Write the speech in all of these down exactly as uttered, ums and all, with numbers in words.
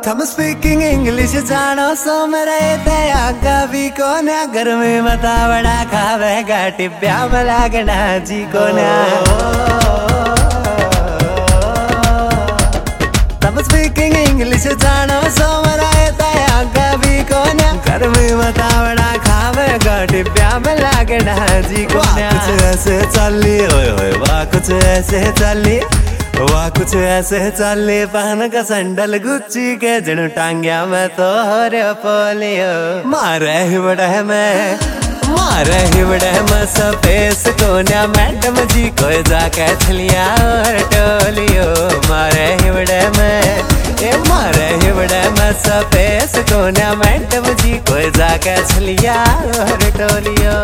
थम speaking English जानो सो मेरे आगा भी कोना घर में मता बड़ा खावेगा टिब्या मलागना जी कोना। थम स्पीकिंग इंग्लिश जानो सो मेरे आगा भी कोना घर में मता बड़ा खावेगा टिब्या मलागना जी कोना। कुछ ऐसे चली ओए ओए वाह कुछ ऐसे चली वाह कुछ ऐसे चले पहन का संडल गुच्ची के जनु टांग्या मैं तो हरे पोलियो मारे ही बड़ा है मैं मारे ही बड़ा है मैं सपेस कोन्या मैडम जी को जाके छलिया और टोलियो मारे ही बड़ा है मैं ए मारे ही बड़ा है मैं सपेस कोन्या मैडम जी को जाके छलिया और टोलियो।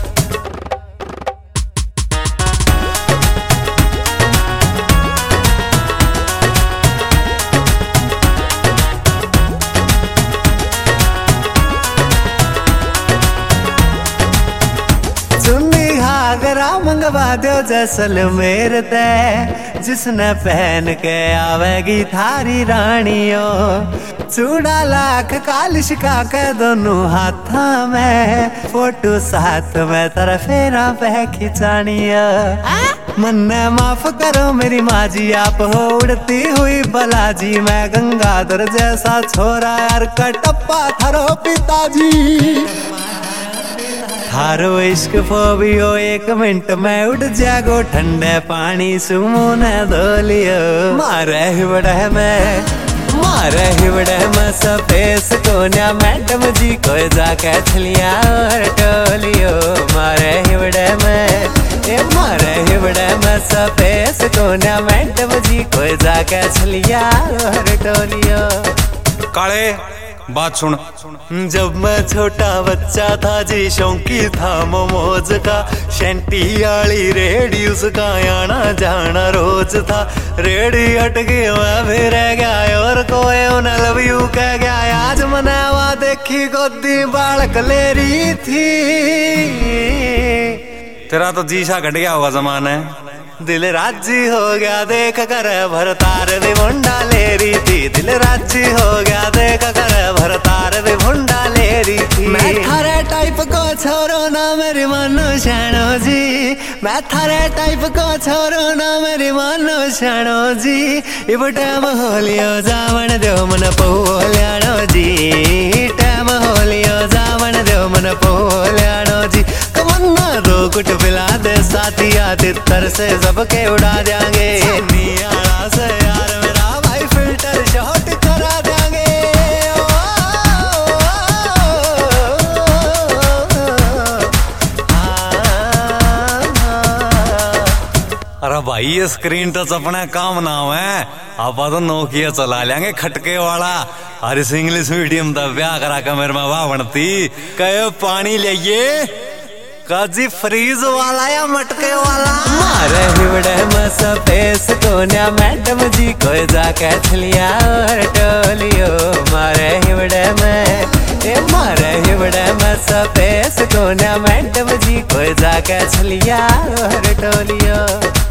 घाघरा मंगवा दो जैसलमेर ते जिसने पहन के आवेगी थारी रानियों चूड़ा लाख कालिश का के दोनों हाथा में फोटो साथ में तेरा फेरा पे खिंचानिया। मन्ने माफ करो मेरी माँ जी आप हो उड़ती हुई बलाजी मैं गंगाधर जैसा छोरा यार कटप्पा थारो पिताजी थारो इश्क फोबियो एक मिनट में उठ जागो ठंडे पानी सुमोन धोलियो मारे ही बड़ा है मैं मारे ही बड़ा है मैं सपेस कोन्या मैडम जी को जाके छलिया और टोलियो मारे ही बड़ा है मैं ए मारे ही बड़ा है मैं सपेस कोन्या मैडम जी को जाके छलिया और टोलियो। काले बात सुन, जब मैं छोटा बच्चा था जी शौकी था मोमोज का शैंटी वाली रेडी उसका आना जाना रोज था। रेडी हट गई मैं भी रह गया और कोई उन्हें लव यू कह गया। आज मनावा देखी गोदी बालक ले रही थी तेरा तो जीसा घट गया होगा जमाने दिल राजी हो गया देख कर भरतार दे मुंडा ले रही थी दिल राजी हो गया देख कर भरतार दे मुंडा ले रही थी। मैं थारे टाइप को छोरो ना मेरी मानो शानो जी मैं थारे टाइप को छोरो ना मेरी मानो शानो जी इब टाइम हो लियो जावन दो मन पोल्यानो जी टाइम हो लियो जावन दो मन पोल्यानो जी कमन्ना दो कुट पिला दे साथिया तितर से सबके उड़ा देंगे नियाला से यार मेरा भाई फिल्टर शॉट करा देंगे। अरे भाई ये स्क्रीन टच अपना काम ना है आप तो नोकिया चला लेंगे खटके वाला। अरे इंग्लिश मीडियम का ब्याह करा के मेरे में वाह बनती कहो पानी लिये काजी फ्रीज वाला या मटके वाला मारे ही बड़े मैं सपेस कोन्या मैडम जी को जाके छलिया और टोलियो मारे ही बड़े मैं ए मारे ही बड़े मैं सपेस कोन्या मैडम जी को जाके छलिया और टोलियो।